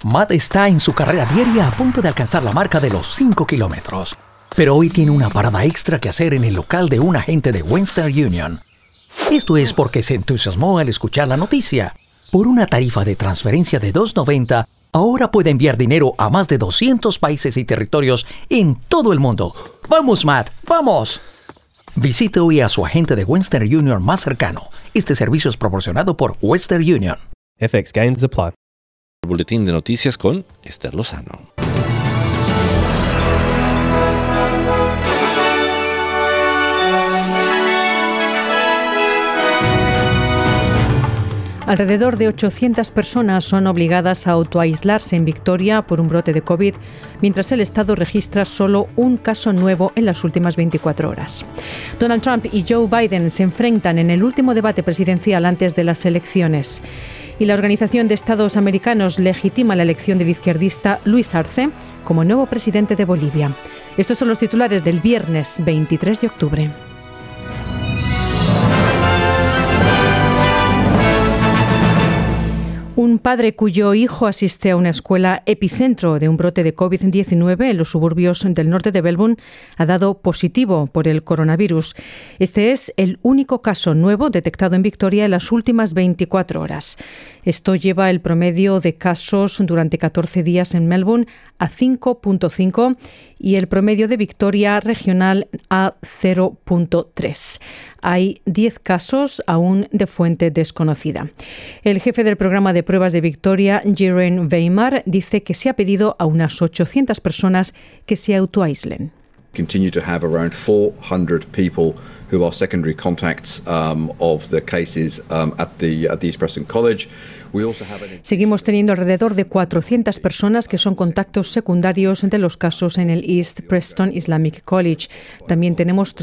Matt está en su carrera diaria a punto de alcanzar la marca de los 5 kilómetros. Pero hoy tiene una parada extra que hacer en el local de un agente de Western Union. Esto es porque se entusiasmó al escuchar la noticia. Por una tarifa de transferencia de $2.90, ahora puede enviar dinero a más de 200 países y territorios en todo el mundo. ¡Vamos, Matt! ¡Vamos! Visite hoy a su agente de Western Union más cercano. Este servicio es proporcionado por Western Union. FX Gains apply. Boletín de noticias con Esther Lozano. Alrededor de 800 personas son obligadas a autoaislarse en Victoria por un brote de COVID, mientras el Estado registra solo un caso nuevo en las últimas 24 horas. Donald Trump y Joe Biden se enfrentan en el último debate presidencial antes de las elecciones. Y la Organización de Estados Americanos legitima la elección del izquierdista Luis Arce como nuevo presidente de Bolivia. Estos son los titulares del viernes 23 de octubre. Un padre cuyo hijo asiste a una escuela epicentro de un brote de COVID-19 en los suburbios del norte de Melbourne ha dado positivo por el coronavirus. Este es el único caso nuevo detectado en Victoria en las últimas 24 horas. Esto lleva el promedio de casos durante 14 días en Melbourne a 5.5 y el promedio de Victoria regional a 0.3. Hay 10 casos aún de fuente desconocida. El jefe del programa de pruebas de Victoria, Jiren Weimar, dice que se ha pedido a unas 800 personas que se autoaíslen. Continue to have around 400 people who are secondary contacts of the cases at the East Preston College. Seguimos teniendo alrededor de 400 personas que son contactos secundarios de los casos en el East Preston Islamic College. También tenemos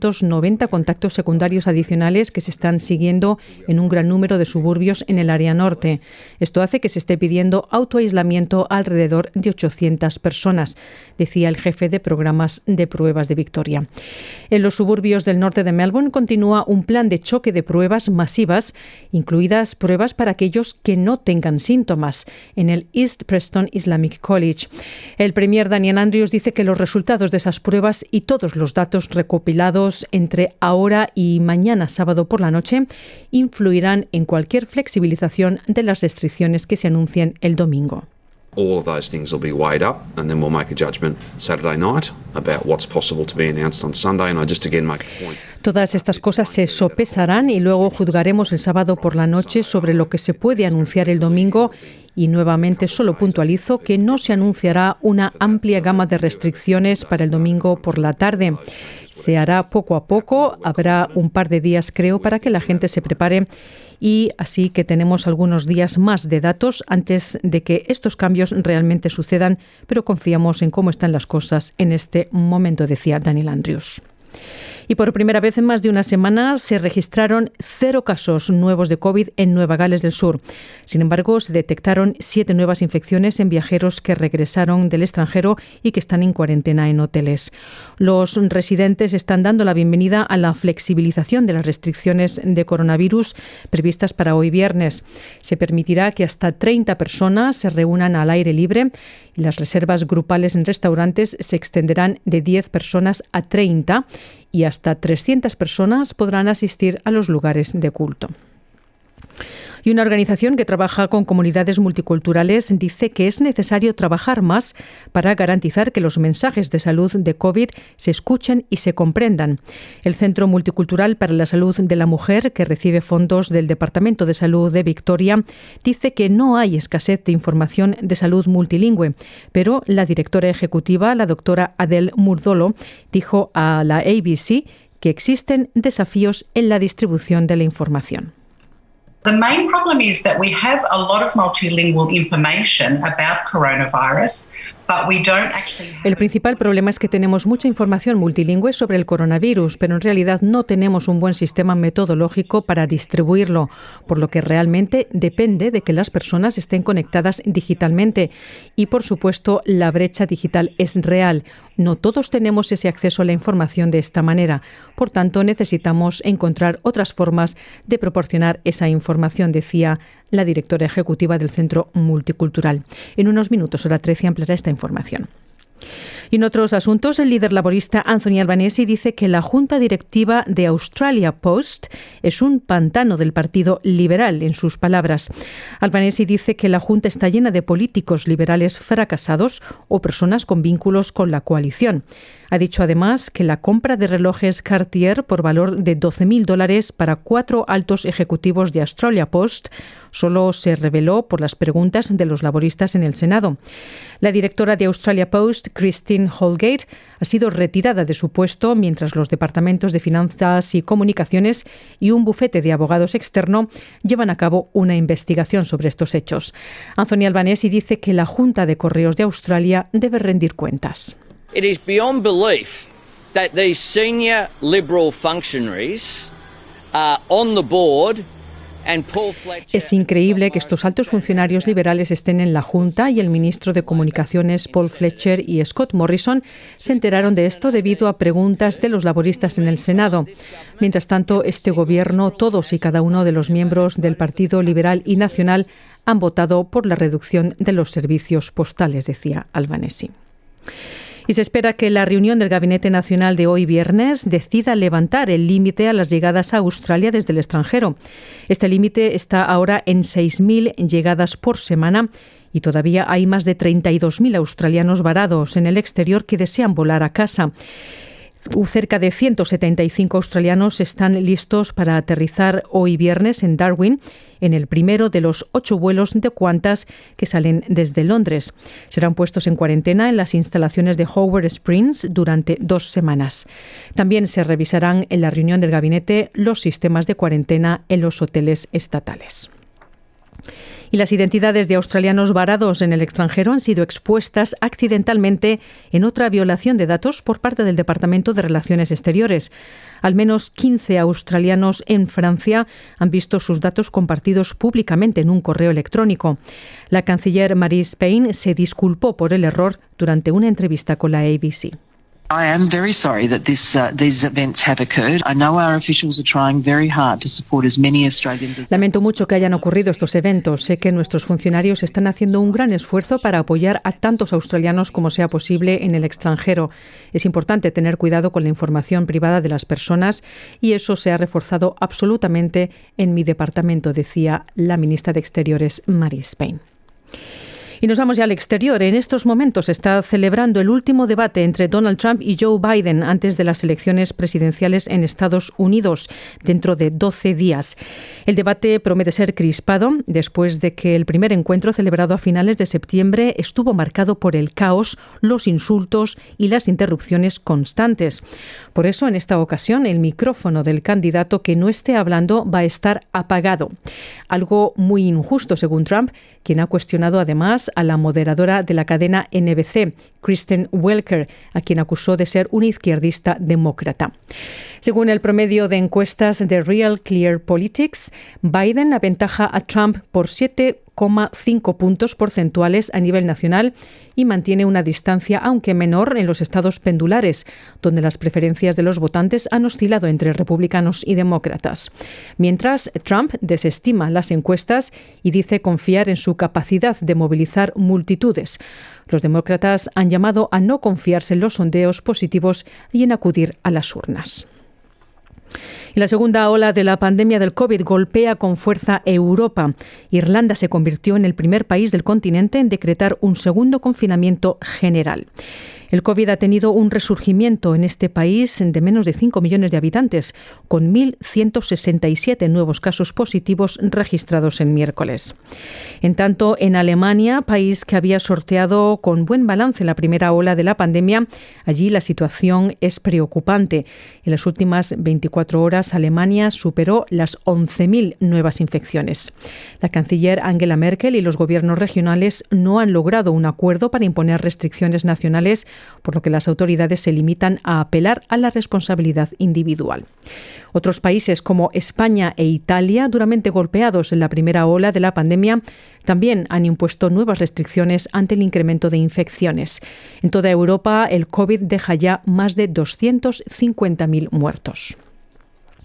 390 contactos secundarios adicionales que se están siguiendo en un gran número de suburbios en el área norte. Esto hace que se esté pidiendo autoaislamiento a alrededor de 800 personas, decía el jefe de programas de pruebas de Victoria. En los suburbios del norte de Melbourne continúa un plan de choque de pruebas masivas, incluidas pruebas para aquellos que no tengan síntomas en el East Preston Islamic College. El premier Daniel Andrews dice que los resultados de esas pruebas y todos los datos recopilados entre ahora y mañana sábado por la noche influirán en cualquier flexibilización de las restricciones que se anuncien el domingo. All of those things will be weighed up and then we'll make a judgment Saturday night about what's possible to be announced on Sunday. And I just again make a point. Todas estas cosas se sopesarán y luego juzgaremos el sábado por la noche sobre lo que se puede anunciar el domingo. Y nuevamente solo puntualizo que no se anunciará una amplia gama de restricciones para el domingo por la tarde. Se hará poco a poco, habrá un par de días creo para que la gente se prepare y así que tenemos algunos días más de datos antes de que estos cambios realmente sucedan, pero confiamos en cómo están las cosas en este momento, decía Daniel Andrews. Y por primera vez en más de una semana se registraron 0 casos nuevos de COVID en Nueva Gales del Sur. Sin embargo, se detectaron 7 nuevas infecciones en viajeros que regresaron del extranjero y que están en cuarentena en hoteles. Los residentes están dando la bienvenida a la flexibilización de las restricciones de coronavirus previstas para hoy viernes. Se permitirá que hasta 30 personas se reúnan al aire libre y las reservas grupales en restaurantes se extenderán de 10 personas a 30 y hasta 300 personas podrán asistir a los lugares de culto. Y una organización que trabaja con comunidades multiculturales dice que es necesario trabajar más para garantizar que los mensajes de salud de COVID se escuchen y se comprendan. El Centro Multicultural para la Salud de la Mujer, que recibe fondos del Departamento de Salud de Victoria, dice que no hay escasez de información de salud multilingüe, pero la directora ejecutiva, la doctora Adele Murdolo, dijo a la ABC que existen desafíos en la distribución de la información. The main problem is that we have a lot of multilingual information about coronavirus, but we don't actually have... El principal problema es que tenemos mucha información multilingüe sobre el coronavirus, pero en realidad no tenemos un buen sistema metodológico para distribuirlo, por lo que realmente depende de que las personas estén conectadas digitalmente. Y, por supuesto, la brecha digital es real. No todos tenemos ese acceso a la información de esta manera. Por tanto, necesitamos encontrar otras formas de proporcionar esa información, decía la directora ejecutiva del Centro Multicultural. En unos minutos, hora 13, ampliará esta información. Y en otros asuntos, el líder laborista Anthony Albanese dice que la Junta Directiva de Australia Post es un pantano del Partido Liberal, en sus palabras. Albanese dice que la Junta está llena de políticos liberales fracasados o personas con vínculos con la coalición. Ha dicho además que la compra de relojes Cartier por valor de $12,000 para 4 altos ejecutivos de Australia Post solo se reveló por las preguntas de los laboristas en el Senado. La directora de Australia Post, Christine Holgate, ha sido retirada de su puesto mientras los departamentos de Finanzas y Comunicaciones y un bufete de abogados externo llevan a cabo una investigación sobre estos hechos. Anthony Albanese dice que la Junta de Correos de Australia debe rendir cuentas. It is beyond belief that these senior Liberal functionaries are on the board. Es increíble que estos altos funcionarios liberales estén en la Junta y el ministro de Comunicaciones Paul Fletcher y Scott Morrison se enteraron de esto debido a preguntas de los laboristas en el Senado. Mientras tanto, este gobierno, todos y cada uno de los miembros del Partido Liberal y Nacional han votado por la reducción de los servicios postales, decía Albanese. Y se espera que la reunión del Gabinete Nacional de hoy viernes decida levantar el límite a las llegadas a Australia desde el extranjero. Este límite está ahora en 6.000 llegadas por semana y todavía hay más de 32.000 australianos varados en el exterior que desean volar a casa. Cerca de 175 australianos están listos para aterrizar hoy viernes en Darwin, en el primero de los 8 vuelos de Qantas que salen desde Londres. Serán puestos en cuarentena en las instalaciones de Howard Springs durante 2 semanas. También se revisarán en la reunión del gabinete los sistemas de cuarentena en los hoteles estatales. Y las identidades de australianos varados en el extranjero han sido expuestas accidentalmente en otra violación de datos por parte del Departamento de Relaciones Exteriores. Al menos 15 australianos en Francia han visto sus datos compartidos públicamente en un correo electrónico. La canciller Marise Payne se disculpó por el error durante una entrevista con la ABC. I am very sorry that these events have occurred. I know our officials are trying very hard to support as many Australians as Lamento mucho que hayan ocurrido estos eventos. Sé que nuestros funcionarios están haciendo un gran esfuerzo para apoyar a tantos australianos como sea posible en el extranjero. Es importante tener cuidado con la información privada de las personas y eso se ha reforzado absolutamente en mi departamento, decía la ministra de Exteriores, Marise Payne. Y nos vamos ya al exterior. En estos momentos se está celebrando el último debate entre Donald Trump y Joe Biden antes de las elecciones presidenciales en Estados Unidos, dentro de 12 días. El debate promete ser crispado después de que el primer encuentro celebrado a finales de septiembre estuvo marcado por el caos, los insultos y las interrupciones constantes. Por eso, en esta ocasión, el micrófono del candidato que no esté hablando va a estar apagado. Algo muy injusto, según Trump, quien ha cuestionado además a la moderadora de la cadena NBC, Kristen Welker, a quien acusó de ser una izquierdista demócrata. Según el promedio de encuestas de Real Clear Politics, Biden aventaja a Trump por 7,5 puntos porcentuales a nivel nacional y mantiene una distancia, aunque menor, en los estados pendulares, donde las preferencias de los votantes han oscilado entre republicanos y demócratas. Mientras, Trump desestima las encuestas y dice confiar en su capacidad de movilizar multitudes. Los demócratas han llamado a no confiarse en los sondeos positivos y en acudir a las urnas. Y la segunda ola de la pandemia del COVID golpea con fuerza Europa. Irlanda se convirtió en el primer país del continente en decretar un segundo confinamiento general. El COVID ha tenido un resurgimiento en este país de menos de 5 millones de habitantes, con 1.167 nuevos casos positivos registrados el miércoles. En tanto, en Alemania, país que había sorteado con buen balance la primera ola de la pandemia, allí la situación es preocupante. En las últimas 24 horas, Alemania superó las 11.000 nuevas infecciones. La canciller Angela Merkel y los gobiernos regionales no han logrado un acuerdo para imponer restricciones nacionales, por lo que las autoridades se limitan a apelar a la responsabilidad individual. Otros países como España e Italia, duramente golpeados en la primera ola de la pandemia, también han impuesto nuevas restricciones ante el incremento de infecciones. En toda Europa, el COVID deja ya más de 250.000 muertos.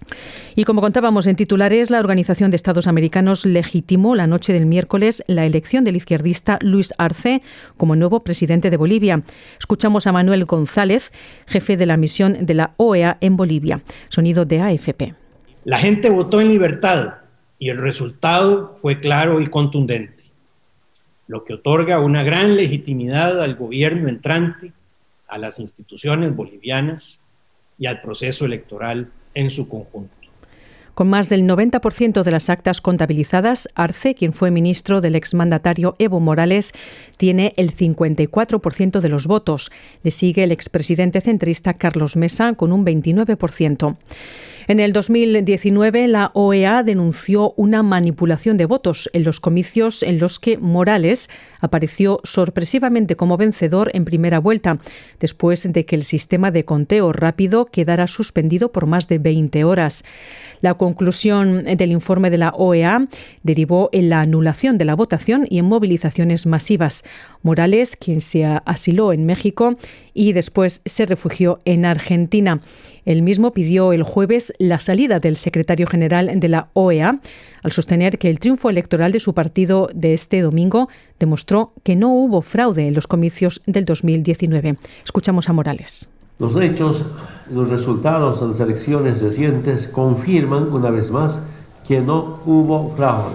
Y como contábamos en titulares, la Organización de Estados Americanos legitimó la noche del miércoles la elección del izquierdista Luis Arce como nuevo presidente de Bolivia. Escuchamos a Manuel González, jefe de la misión de la OEA en Bolivia. Sonido de AFP. La gente votó en libertad y el resultado fue claro y contundente, lo que otorga una gran legitimidad al gobierno entrante, a las instituciones bolivianas y al proceso electoral en su conjunto. Con más del 90% de las actas contabilizadas, Arce, quien fue ministro del exmandatario Evo Morales, tiene el 54% de los votos. Le sigue el expresidente centrista Carlos Mesa con un 29%. En el 2019, la OEA denunció una manipulación de votos en los comicios en los que Morales apareció sorpresivamente como vencedor en primera vuelta, después de que el sistema de conteo rápido quedara suspendido por más de 20 horas. La conclusión del informe de la OEA derivó en la anulación de la votación y en movilizaciones masivas. Morales, quien se asiló en México y después se refugió en Argentina. Él mismo pidió el jueves la salida del secretario general de la OEA, al sostener que el triunfo electoral de su partido de este domingo demostró que no hubo fraude en los comicios del 2019. Escuchamos a Morales. Los hechos, los resultados de las elecciones recientes confirman una vez más que no hubo fraude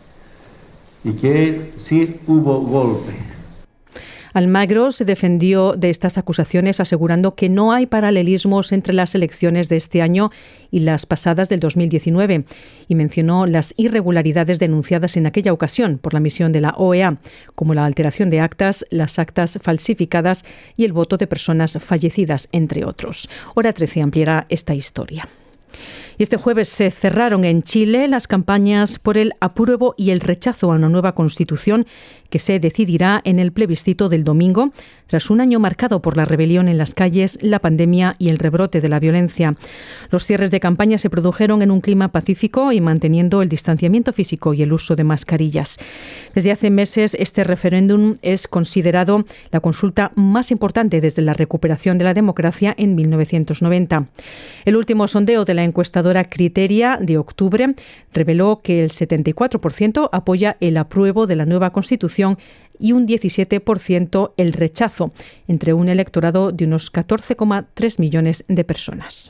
y que sí hubo golpe. Almagro se defendió de estas acusaciones asegurando que no hay paralelismos entre las elecciones de este año y las pasadas del 2019 y mencionó las irregularidades denunciadas en aquella ocasión por la misión de la OEA, como la alteración de actas, las actas falsificadas y el voto de personas fallecidas, entre otros. Hora 13 ampliará esta historia. Y este jueves se cerraron en Chile las campañas por el apruebo y el rechazo a una nueva constitución que se decidirá en el plebiscito del domingo, tras un año marcado por la rebelión en las calles, la pandemia y el rebrote de la violencia. Los cierres de campaña se produjeron en un clima pacífico y manteniendo el distanciamiento físico y el uso de mascarillas. Desde hace meses, este referéndum es considerado la consulta más importante desde la recuperación de la democracia en 1990. El último sondeo de la encuestadora Criteria de octubre reveló que el 74% apoya el apruebo de la nueva Constitución y un 17% el rechazo, entre un electorado de unos 14,3 millones de personas.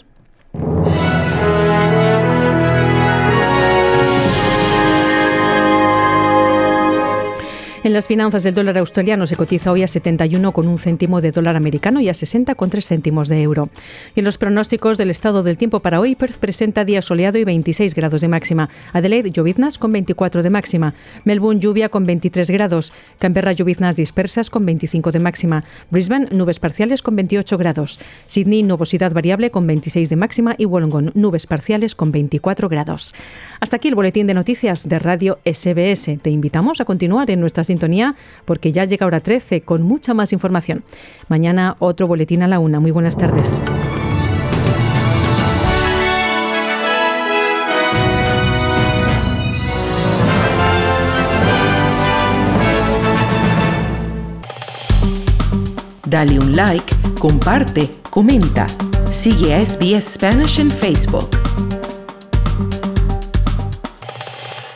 En las finanzas, el dólar australiano se cotiza hoy a 71,1 céntimo de dólar americano y a 60,3 céntimos de euro. Y en los pronósticos del estado del tiempo para hoy, Perth presenta día soleado y 26 grados de máxima. Adelaide, lloviznas con 24 de máxima. Melbourne, lluvia con 23 grados. Canberra, lloviznas dispersas con 25 de máxima. Brisbane, nubes parciales con 28 grados. Sydney, nubosidad variable con 26 de máxima. Y Wollongong, nubes parciales con 24 grados. Hasta aquí el boletín de noticias de Radio SBS. Te invitamos a continuar en nuestra sintonía porque ya llega hora 13 con mucha más información. Mañana otro boletín a la 1. Muy buenas tardes. Dale un like, comparte, comenta. Sigue a SBS Spanish en Facebook.